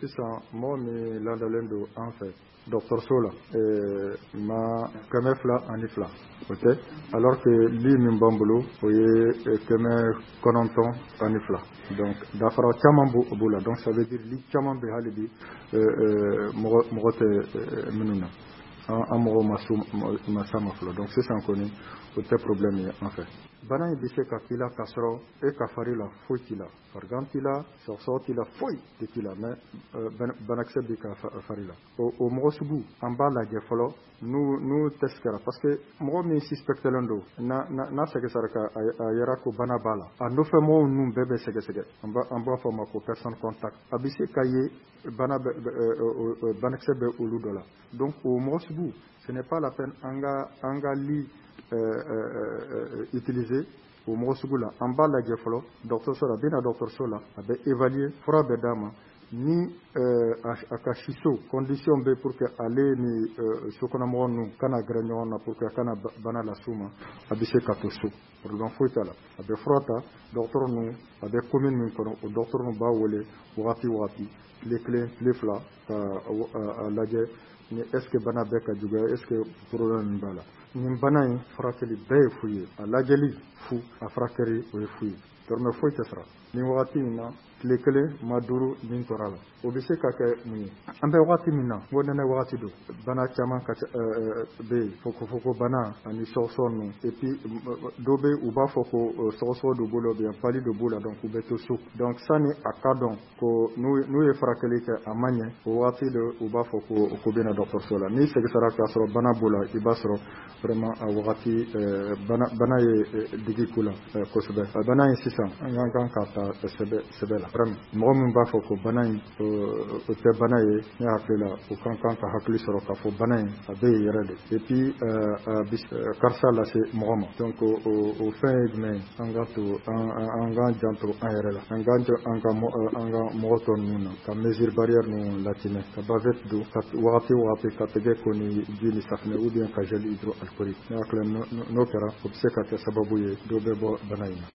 sisan mɔgɔ min ladalen don an fɛ dɔgɔtɔrɔso la ma 202 o tɛ alors que li min b'an bolo o ye 92 donc dafara caman b'o la donc ça veut dire li caman bɛ hali bi mɔgɔ tɛ minnu na an mɔgɔw ma s'a ma fɔlɔ donc sisan kɔni o tɛ problème ye an fɛ. Bana in bɛ se ka k'i la k'a sɔrɔ e ka fari la foyi t'i la farigan t'i la sɔgɔsɔgɔ t'i la foyi de t'i la mais banakisɛ b'i ka fari la o mɔgɔ sugu an b'a lajɛ fɔlɔ n'u test kɛra parce que mɔgɔ min suspectelen don n'a sɛgɛsɛgɛra k'a yɛra ko bana b'a la a nɔfɛ mɔgɔw ninnu bɛɛ bɛ sɛgɛsɛgɛ an b'a fɔ o ma ko personne contact a bɛ se ka ye banakisɛ bɛ olu dɔ la donc o mɔgɔ sugu ce n'est pas la peine an ka li utiliser o mɔgɔ sugu la an b'a lajɛ fɔlɔ dɔgɔtɔrɔso la a bɛ na dɔgɔtɔrɔso la a bɛ évaluer fura bɛ d'a ma ni a ka siso condition bɛ pour que ale ni sokɔnɔmɔgɔ ninnu kana gɛrɛ ɲɔgɔn na pour que a kana bana las'u ma a bɛ se ka to so problème foyi t'a la a bɛ fura ta dɔgɔtɔrɔ ninnu a bɛ commune min kɔnɔ o dɔgɔtɔrɔ ninnu b'a wele wagati tile 1 tile 2 ka lajɛ ni est-ce que bana bɛɛ ka juguya est-ce que problème min b'a la nin bana in furakɛli bɛɛ ye fu ye a lajɛli fu a furakɛli o ye fu ye dɔrɔmɛ foyi tɛ sara nin wagati in na tile 1 ma 5 min tora la o bɛ se ka kɛ mun ye an bɛ wagati min na ko nɛnɛ wagati don bana caman bɛ yen foko bana ani sɔgɔsɔgɔ ninnu et puis dɔ bɛ u b'a fɔ ko sɔgɔsɔgɔ dɔ b'o la bien pali dɔ b'o la donc u bɛ to so donc sani a ka dɔn ko n'u ye furakɛli kɛ a ma ɲɛ o wagati de u b'a fɔ ko bɛ na dɔgɔtɔrɔso la n'i segisara k'a sɔrɔ bana b'o la i b'a sɔrɔ vraiment a wagati bana ye digi k'u la kosɛbɛ a bana in sisan an kan ka ta sɛbɛ la vraiment mɔgɔ min b'a fɔ ko bana in o tɛ bana ye ne hakili la o kan ka hakili sɔrɔ k'a fɔ bana in a bɛ yen yɛrɛ de et puis karisa lase mɔgɔ ma donc o fɛn ye jumɛn ye an ka janto an yɛrɛ la an ka mɔgɔ tɔ ninnu na ka mesure barrière ninnu latinɛ ka bavette don ka wagati ka tɛgɛ ko ni ji ni safinɛ ou bien ka gel hydroalcoolique ne hakili la n'o kɛra o bɛ se ka kɛ sababu ye dɔ bɛ bɔ bana in na.